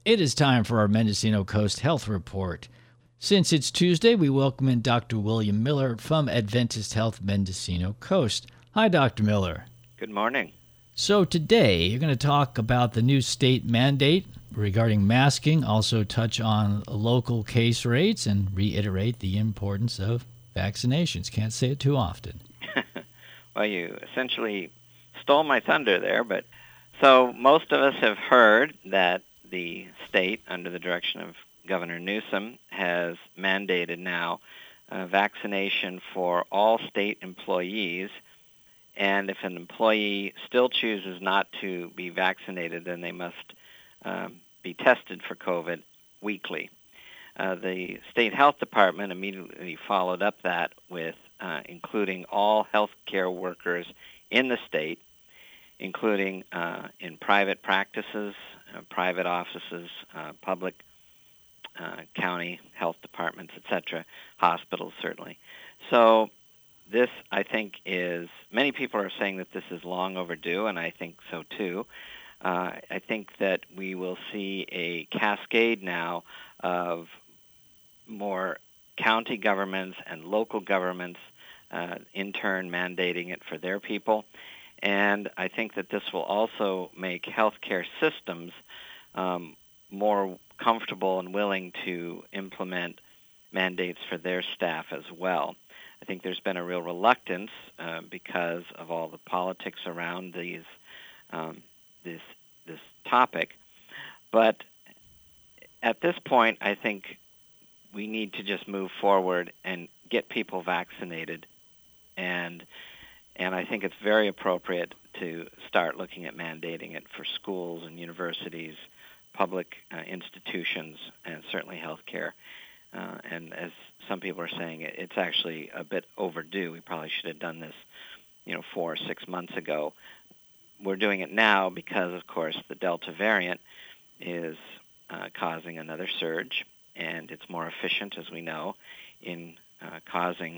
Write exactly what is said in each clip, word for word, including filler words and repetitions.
It is time for our Mendocino Coast Health Report. Since it's Tuesday, we welcome in Doctor William Miller from Adventist Health Mendocino Coast. Hi, Doctor Miller. Good morning. So today, you're going to talk about the new state mandate regarding masking, also touch on local case rates, and reiterate the importance of vaccinations. Can't say it too often. Well, you essentially stole my thunder there, but so most of us have heard that the state, under the direction of Governor Newsom, has mandated now uh, vaccination for all state employees, and if an employee still chooses not to be vaccinated, then they must um, be tested for COVID weekly. Uh, the state health department immediately followed up that with uh, including all healthcare workers in the state, including uh, in private practices, uh, private offices, uh, public uh, county health departments, et cetera, hospitals certainly. So this, I think, is, many people are saying that this is long overdue, and I think so too. Uh, I think that we will see a cascade now of more county governments and local governments uh, in turn mandating it for their people. And I think that this will also make healthcare systems um, more comfortable and willing to implement mandates for their staff as well. I think there's been a real reluctance uh, because of all the politics around these um, this this topic. But at this point, I think we need to just move forward and get people vaccinated, and and I think it's very appropriate to start looking at mandating it for schools and universities, public uh, institutions, and certainly healthcare. Uh, and as some people are saying, it, it's actually a bit overdue. We probably should have done this, you know, four or six months ago. We're doing it now because, of course, the Delta variant is uh, causing another surge, and it's more efficient, as we know, in uh, causing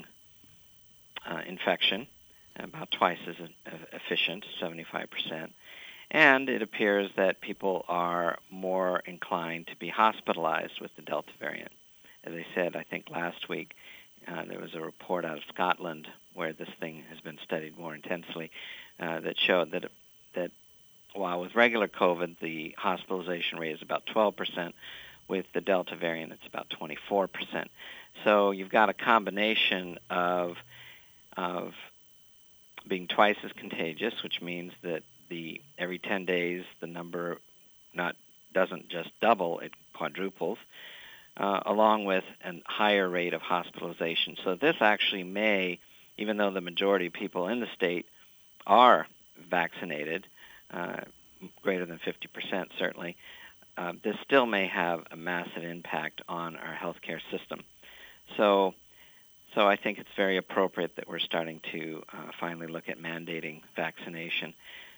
uh, infection, about twice as efficient, seventy-five percent. And it appears that people are more inclined to be hospitalized with the Delta variant. As I said, I think last week uh, there was a report out of Scotland where this thing has been studied more intensely uh, that showed that that while with regular COVID the hospitalization rate is about twelve percent, with the Delta variant it's about twenty-four percent. So you've got a combination of of being twice as contagious, which means that the every ten days the number not doesn't just double, it quadruples, uh, along with a higher rate of hospitalization. So this actually may, even though the majority of people in the state are vaccinated, uh, greater than fifty percent certainly, uh, this still may have a massive impact on our healthcare system. So So I think it's very appropriate that we're starting to uh, finally look at mandating vaccination.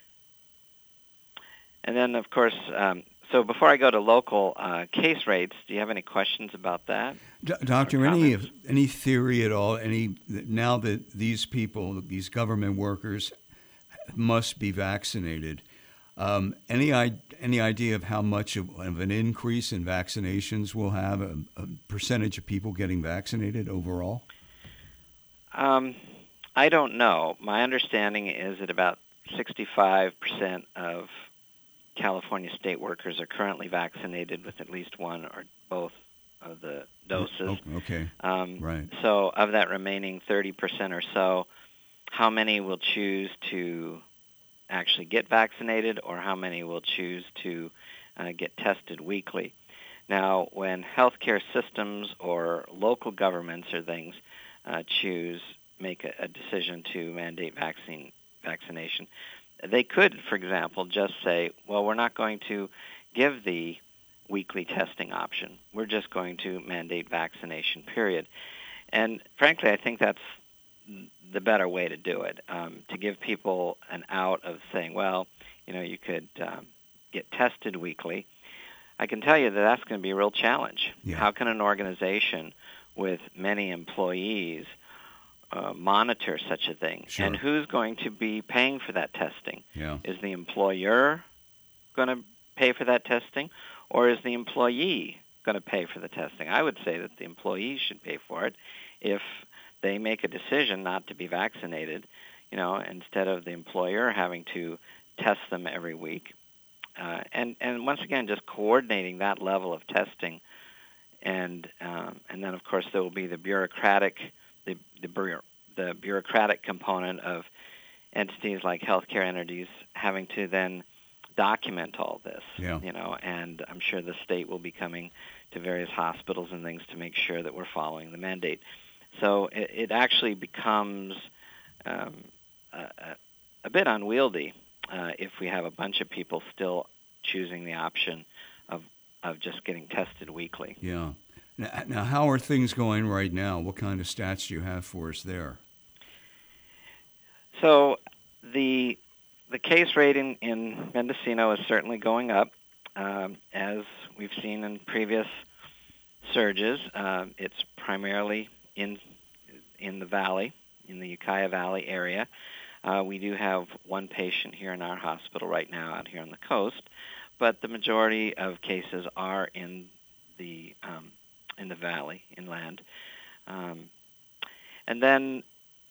And then, of course, um, so before I go to local uh, case rates, do you have any questions about that? D- Doctor, any any theory at all? Any now that these people, these government workers, must be vaccinated? Um, any any idea of how much of, of an increase in vaccinations we'll have? A, a percentage of people getting vaccinated overall? Um, I don't know. My understanding is that about sixty-five percent of California state workers are currently vaccinated with at least one or both of the doses. Okay, um, right. So of that remaining thirty percent or so, how many will choose to actually get vaccinated, or how many will choose to uh, get tested weekly? Now, when healthcare systems or local governments or things Uh, choose, make a, a decision to mandate vaccine vaccination, they could, for example, just say, well, we're not going to give the weekly testing option. We're just going to mandate vaccination, period. And frankly, I think that's the better way to do it, um, to give people an out of saying, well, you know, you could um, get tested weekly. I can tell you that that's going to be a real challenge. Yeah. How can an organization with many employees uh, monitor such a thing? Sure. And who's going to be paying for that testing? Yeah. Is the employer going to pay for that testing, or is the employee going to pay for the testing? I would say that the employees should pay for it if they make a decision not to be vaccinated, you know, instead of the employer having to test them every week. Uh, and, and once again, just coordinating that level of testing. And um, and then, of course, there will be the bureaucratic, the, the, bureau, the bureaucratic component of entities like healthcare entities having to then document all this, yeah. you know, and I'm sure the state will be coming to various hospitals and things to make sure that we're following the mandate. So it, it actually becomes um, a, a bit unwieldy uh, if we have a bunch of people still choosing the option of of just getting tested weekly. Yeah. Now, now, how are things going right now? What kind of stats do you have for us there? So the the case rate in, in Mendocino is certainly going up, um, as we've seen in previous surges. Uh, it's primarily in in the valley, in the Ukiah Valley area. Uh, we do have one patient here in our hospital right now out here on the coast, but the majority of cases are in the um, in the valley, inland. Um, and then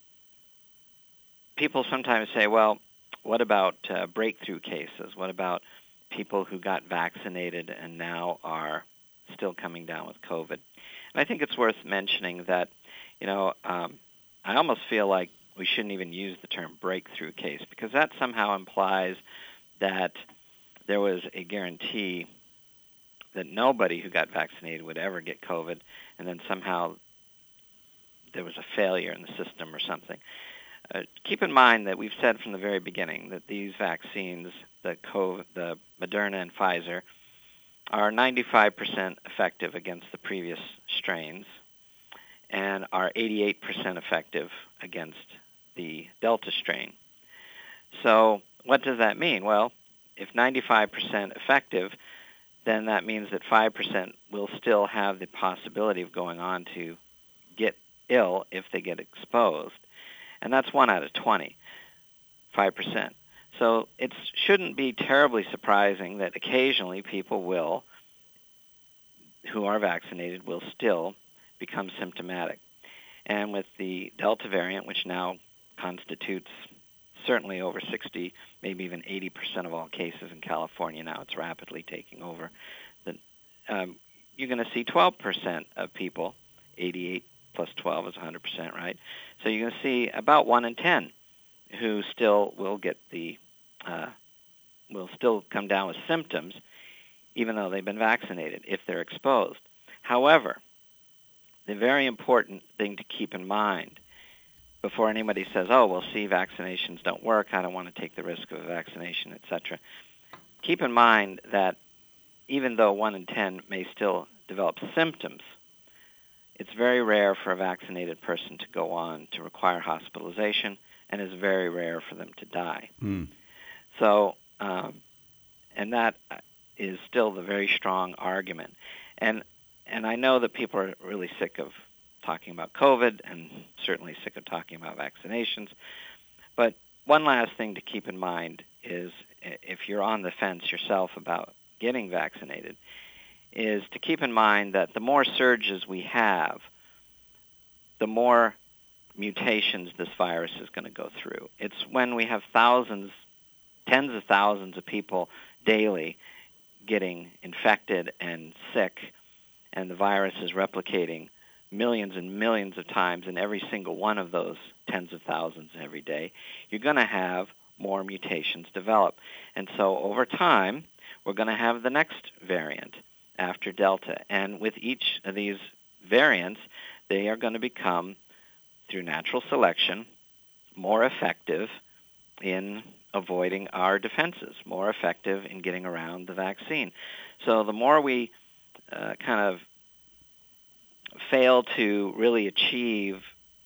people sometimes say, well, what about uh, breakthrough cases? What about people who got vaccinated and now are still coming down with COVID? And I think it's worth mentioning that, you know, um, I almost feel like we shouldn't even use the term breakthrough case, because that somehow implies that there was a guarantee that nobody who got vaccinated would ever get COVID, and then somehow there was a failure in the system or something. Uh, keep in mind that we've said from the very beginning that these vaccines, the COVID, the Moderna and Pfizer, are ninety-five percent effective against the previous strains and are eighty-eight percent effective against the Delta strain. So what does that mean? Well, if ninety-five percent effective, then that means that five percent will still have the possibility of going on to get ill if they get exposed. And that's one out of twenty, five percent. So it shouldn't be terribly surprising that occasionally people will, who are vaccinated, will still become symptomatic. And with the Delta variant, which now constitutes certainly over sixty, maybe even eighty percent of all cases in California now, it's rapidly taking over, the, um, you're going to see twelve percent of people, eighty-eight plus twelve is one hundred percent, right? So you're going to see about one in ten who still will get the, uh, will still come down with symptoms, even though they've been vaccinated, if they're exposed. However, the very important thing to keep in mind before anybody says, oh, well, see, vaccinations don't work, I don't want to take the risk of a vaccination, et cetera, keep in mind that even though one in ten may still develop symptoms, it's very rare for a vaccinated person to go on to require hospitalization, and it's very rare for them to die. Mm. So, um, and that is still the very strong argument. And and I know that people are really sick of talking about COVID and certainly sick of talking about vaccinations. But one last thing to keep in mind is, if you're on the fence yourself about getting vaccinated, is to keep in mind that the more surges we have, the more mutations this virus is going to go through. It's when we have thousands, tens of thousands of people daily getting infected and sick, and the virus is replicating millions and millions of times in every single one of those tens of thousands every day, you're going to have more mutations develop. And so over time, we're going to have the next variant after Delta. And with each of these variants, they are going to become, through natural selection, more effective in avoiding our defenses, more effective in getting around the vaccine. So the more we uh, kind of fail to really achieve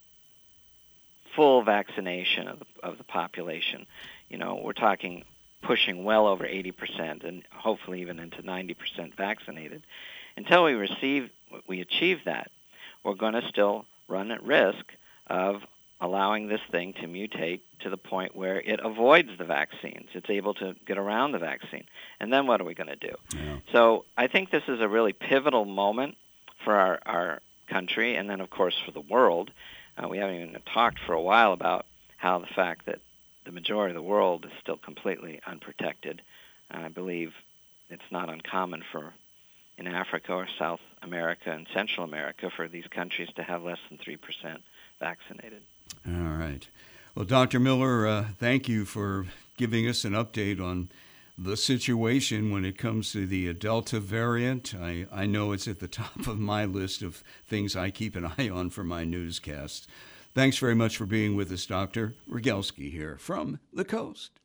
full vaccination of the, of the population, you know, we're talking pushing well over eighty percent and hopefully even into ninety percent vaccinated. Until we receive, we achieve that, we're going to still run at risk of allowing this thing to mutate to the point where it avoids the vaccines. It's able to get around the vaccine. And then what are we going to do? Yeah. So I think this is a really pivotal moment for our, our country and then, of course, for the world. Uh, we haven't even talked for a while about how the fact that the majority of the world is still completely unprotected. I believe it's not uncommon for in Africa or South America and Central America for these countries to have less than three percent vaccinated. All right. Well, Doctor Miller, uh, thank you for giving us an update on the situation when it comes to the Delta variant. I, I know it's at the top of my list of things I keep an eye on for my newscasts. Thanks very much for being with us, Doctor Rogalski here from the Coast.